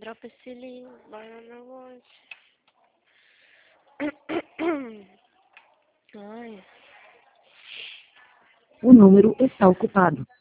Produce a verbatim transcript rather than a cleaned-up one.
drop a ceiling, banana watch. Ai. O número está ocupado.